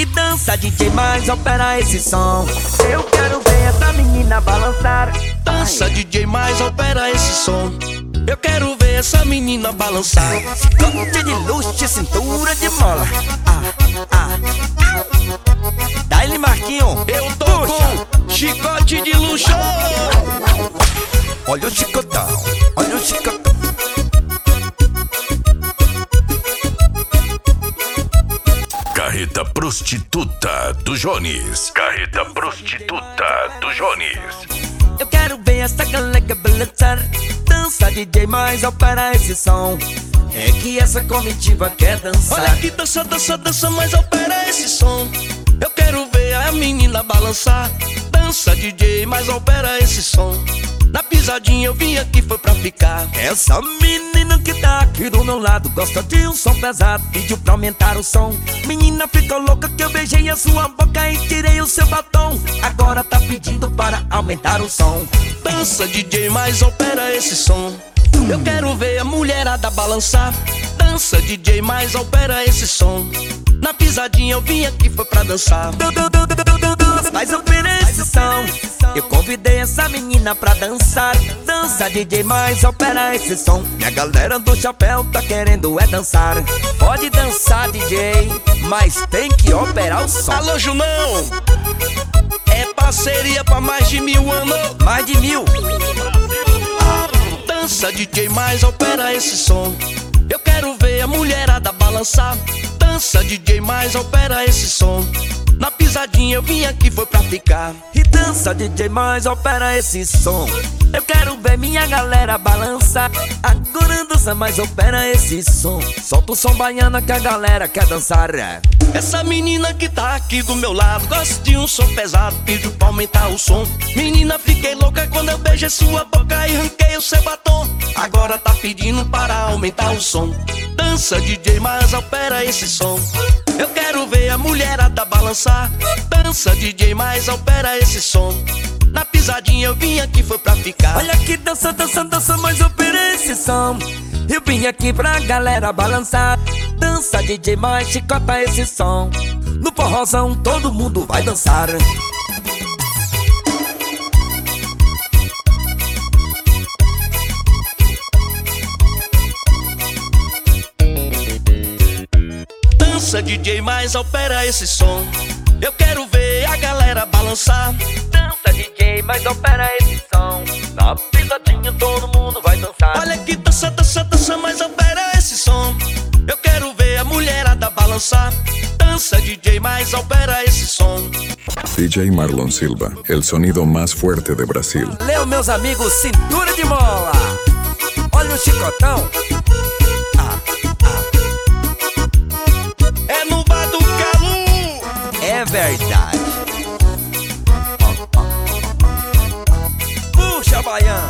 E dança DJ, mas opera esse som. Eu quero ver essa menina balançar. Dança DJ, mas opera esse som. Eu quero ver essa menina balançar. Chicote de luxo, cintura de mola. Dá-lhe, Marquinho. Eu tô com chicote de luxo. Olha o chicotão, olha o chicotão. Carreta Prostituta do Jones. Carreta Prostituta do Jones. Eu quero ver essa galera balançar. Dança DJ, mas opera esse som. É que essa comitiva quer dançar. Olha que dança, dança, dança, mas opera esse som. Eu quero ver a menina balançar. Dança DJ, mas opera esse som. Na pisadinha eu vim aqui foi pra ficar. Essa menina que tá aqui do meu lado gosta de um som pesado, pediu pra aumentar o som. Menina ficou louca que eu beijei a sua boca e tirei o seu batom. Agora tá pedindo para aumentar o som. Dança DJ, mas opera esse som. Eu quero ver a mulherada balançar. Dança DJ, mas opera esse som. Na pisadinha eu vim aqui foi pra dançar. Mas opera esse som. Eu convidei essa menina pra dançar. Dança DJ, mas opera esse som. E a galera do chapéu tá querendo é dançar. Pode dançar DJ, mas tem que operar o som. Alô Junão, é parceria pra mais de 1000 anos. Mais de 1000. Dança DJ, mas opera esse som. Eu quero ver a mulherada balançar. Dança DJ, mas opera esse som. Na pisadinha eu vim aqui foi pra ficar. E dança DJ, mas opera esse som. Eu quero ver minha galera balançar. Agora dança, mas opera esse som. Solta o som baiana que a galera quer dançar. Essa menina que tá aqui do meu lado gosta de um som pesado, pediu pra aumentar o som. Menina, fiquei louca quando eu beijei sua boca e arranquei o seu batom. Agora tá pedindo para aumentar o som. Dança DJ, mas opera esse som. Eu quero ver a mulherada balançar. Dança DJ, mas opera esse som. Na pisadinha eu vim aqui foi pra ficar. Olha que dança, dança, dança, mas opera esse som. Eu vim aqui pra galera balançar. Dança DJ, mas chicota esse som. No forrozão todo mundo vai dançar. Dança DJ, mas opera esse som. Eu quero ver a galera balançar. Dança DJ, mas opera esse som. Na pisadinha todo mundo vai dançar. Olha que dança, dança, dança, mas opera esse som. Eu quero ver a mulherada balançar. Dança DJ, mas opera esse som. DJ Marlon Silva, el sonido más fuerte de Brasil. Valeu, meus amigos, cintura de mola. Olha o chicotão. É no bar do Calu. É verdade. Puxa, baiano.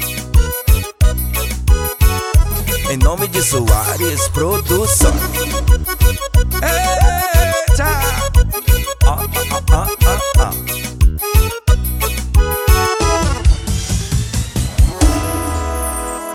Em nome de Soares Produção.